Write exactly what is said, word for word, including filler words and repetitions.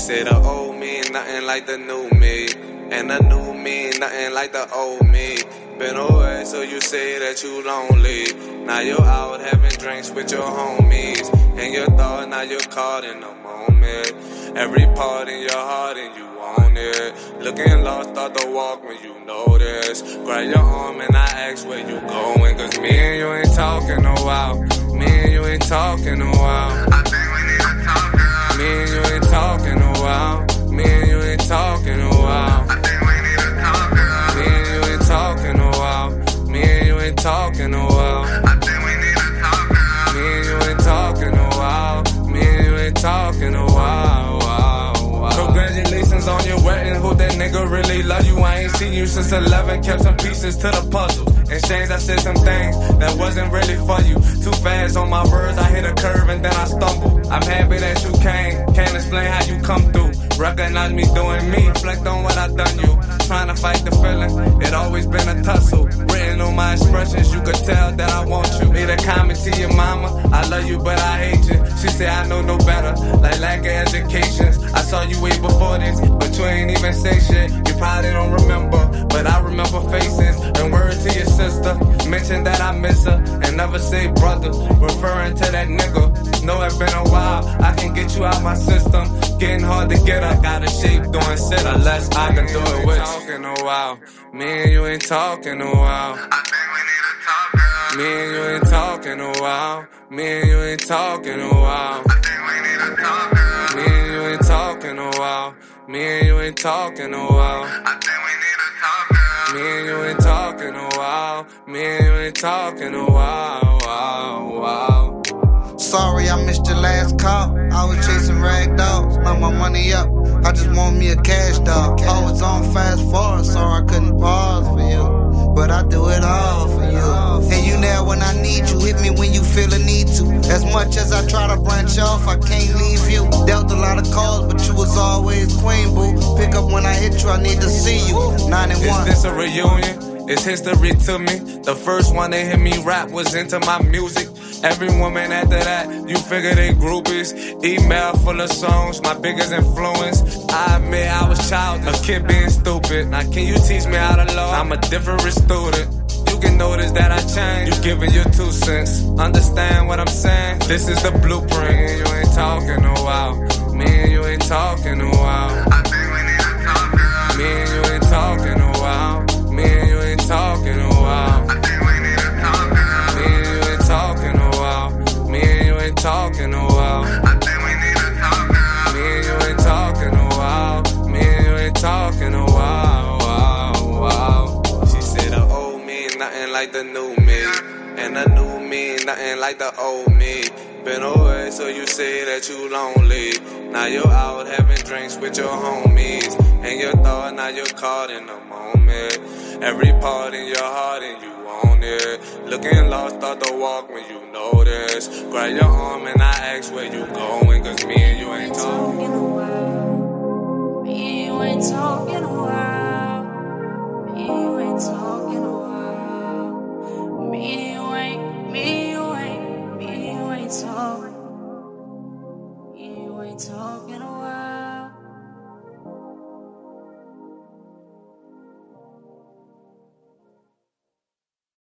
said the old me, nothing like the new me. And the new me, nothing like the old me. Been away, so you say that you lonely. Now you're out having drinks with your homies. And your thought, now you're caught in the moment. Every part in your heart and you want it. Looking lost, start to walk when you notice. Grab your arm and I ask where you going. Cause me and you ain't talking a while. Me and you ain't talking a while. I think we need to talk now. Me and you ain't talking a while. Me and you ain't talking a while. I think we need to talk now. Me and you ain't talking a while. Me and you ain't talking a while. I think we need to talk now. Me and you ain't talking a while. Me and you ain't talking a while. Wow, wow. Congratulations on your wedding. Hope that nigga really love you. I ain't seen you since eleven. Kept some pieces to the puzzle. Exchange, I said some things that wasn't really for you. Too fast on my words, I hit a curve and then I stumble. I'm happy that you came. Can't explain how you come through. Recognize me doing me. Reflect on what I done you. Trying to fight the feeling. It always been a tussle. Written on my expressions, you could tell that I want you. Made a comment to your mama. I love you, but I hate you. She said I know no better. Like lack of education. I saw you way before this, but you ain't even say shit. You probably don't remember, but I remember faces. And word to your sister. Mention that I miss her. And never say brother. Referring to that nigga. Know it's been a while. I can get you out my system. Getting hard to get up. Got a shape doing shit unless I can do it with you. Talking a while. Me and you ain't talking a while. I think we need to talk now. Me and you ain't talking a while. Me and you ain't talking a while. I think we need to talk now. Me and you ain't talking a while. Me and you ain't talking a while. I think we need to talk now. Me and you ain't talking a while. Me and you ain't talking a while. Wow, wow. Sorry, I missed your last call. I was chasing rag dogs. Now my money up. I just want me a cash dog. I was on fast forward, so I couldn't pause for you. But I do it all for you. And you there when I need you. Hit me when you feel a need to. As much as I try to branch off, I can't leave you. Dealt a lot of calls, but you was always queen, boo. Pick up when I hit you, I need to see you. Nine and one. Is this a reunion? It's history to me. The first one that hit me rap was into my music. Every woman after that, you figure they groupies. Email full of songs, my biggest influence. I admit I was childish, a kid being stupid. Now can you teach me how to love? I'm a different student. You can notice that I changed. You giving your two cents. Understand what I'm saying? This is the blueprint. Me and you ain't talking a while. Me and you ain't talking a while. I think we need to talk now. Me and you ain't talking a while. Me and you ain't talking a while. I think we need to talk now. Me and you ain't talking a while. Me and you ain't talking a while. I think we need to talk now. Me and you ain't talking a while. Me and you ain't talking a while. Wow, wow. She said the old me, nothing like the new me. And the new me, nothing like the old me. Been away, so you say that you lonely. Now you're out having drinks with your homies. And your thought, now you're caught in the moment. Every part in your heart and you want it. Looking lost, start to walk when you notice. Grab your arm and I ask where you going. Cause me and you ain't talking. Me and you ain't talking a while.